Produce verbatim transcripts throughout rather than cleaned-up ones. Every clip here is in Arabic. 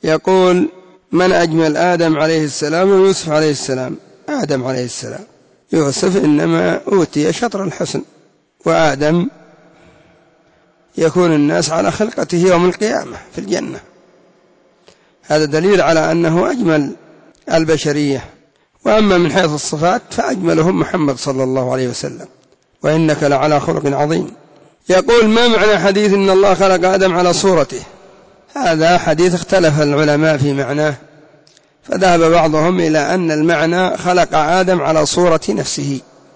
يقول: من أجمل، آدم عليه السلام ويوسف عليه السلام؟ آدم عليه السلام. يوسف إنما أوتي شطر الحسن، وآدم يكون الناس على خلقته يوم القيامة في الجنة. هذا دليل على أنه أجمل البشرية. وأما من حيث الصفات فأجملهم محمد صلى الله عليه وسلم: وإنك لعلى خلق عظيم. يقول: ما معنى حديث إن الله خلق آدم على صورته؟ هذا حديث اختلف العلماء في معناه، فذهب بعضهم إلى أن المعنى خلق آدم على صورة نفسه،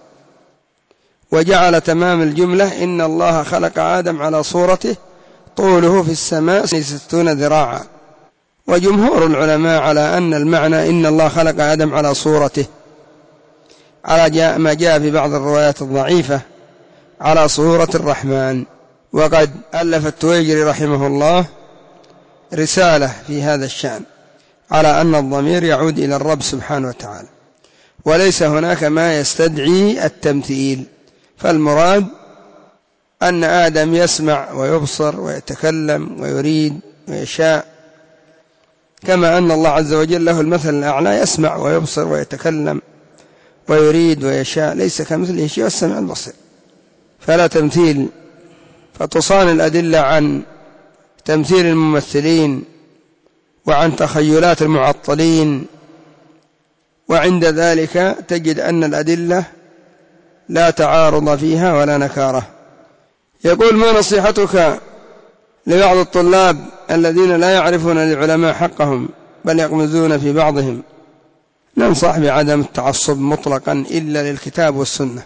وجعل تمام الجملة إن الله خلق آدم على صورته طوله في السماء ستون ذراعا. وجمهور العلماء على أن المعنى إن الله خلق آدم على صورته، على ما جاء في بعض الروايات الضعيفة على صورة الرحمن. وقد ألف التويجري رحمه الله رسالة في هذا الشأن على أن الضمير يعود إلى الرب سبحانه وتعالى، وليس هناك ما يستدعي التمثيل. فالمراد أن آدم يسمع ويبصر ويتكلم ويريد ويشاء، كما أن الله عز وجل له المثل الأعلى، يسمع ويبصر ويتكلم ويريد ويشاء، ليس كمثله شيء والسميع البصير، فلا تمثيل. فتصان الأدلة عن تمثيل الممثلين وعن تخيلات المعطلين، وعند ذلك تجد أن الأدلة لا تعارض فيها ولا نكارة. يقول: ما نصيحتك لبعض الطلاب الذين لا يعرفون للعلماء حقهم بل يغمزون في بعضهم؟ ننصح بعدم التعصب مطلقا إلا للكتاب والسنة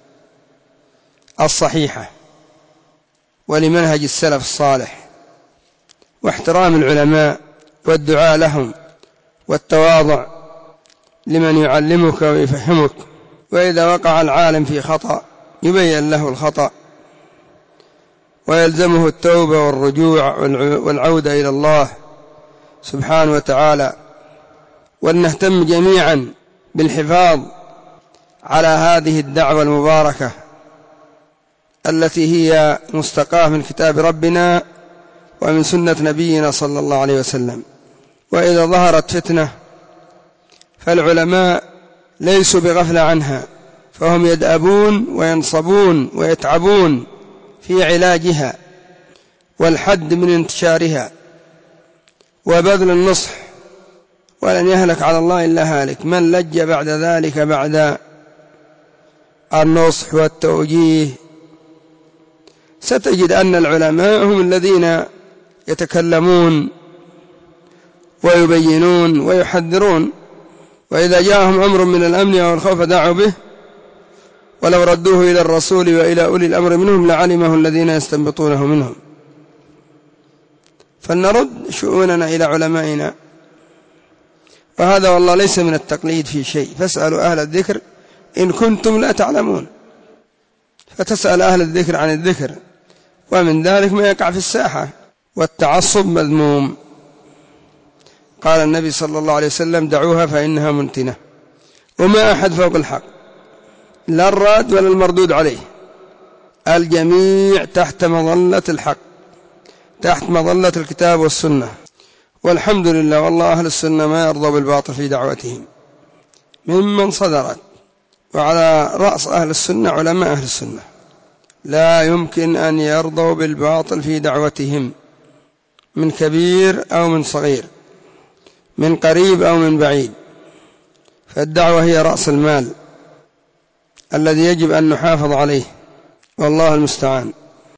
الصحيحة ولمنهج السلف الصالح، واحترام العلماء والدعاء لهم والتواضع لمن يعلمك ويفهمك. وإذا وقع العالم في خطأ يبين له الخطأ ويلزمه التوبة والرجوع والعودة إلى الله سبحانه وتعالى. ولنهتم جميعا بالحفاظ على هذه الدعوة المباركة التي هي مستقاة من كتاب ربنا ومن سنة نبينا صلى الله عليه وسلم. وإذا ظهرت فتنة فالعلماء ليسوا بغفلة عنها، فهم يدأبون وينصبون ويتعبون في علاجها والحد من انتشارها وبذل النصح، ولن يهلك على الله إلا هالك. من لج بعد ذلك بعد النصح والتوجيه ستجد أن العلماء هم الذين يتكلمون ويبينون ويحذرون، وإذا جاءهم أمر من الأمن أو الخوف دعوا به، ولو ردوه إلى الرسول وإلى أولي الأمر منهم لعلمه الذين يستنبطونه منهم. فلنرد شؤوننا إلى علمائنا، وهذا والله ليس من التقليد في شيء. فاسألوا أهل الذكر إن كنتم لا تعلمون، فتسأل أهل الذكر عن الذكر، ومن ذلك ما يقع في الساحة. والتعصب مذموم. قال النبي صلى الله عليه وسلم: دعوها فإنها منتنة. وما أحد فوق الحق، لا الراد ولا المردود عليه، الجميع تحت مظلة الحق، تحت مظلة الكتاب والسنة. والحمد لله، والله أهل السنة ما يرضوا بالباطل في دعوتهم ممن صدرت، وعلى رأس أهل السنة علماء أهل السنة، لا يمكن أن يرضوا بالباطل في دعوتهم من كبير أو من صغير، من قريب أو من بعيد. فالدعوة هي رأس المال الذي يجب أن نحافظ عليه، والله المستعان.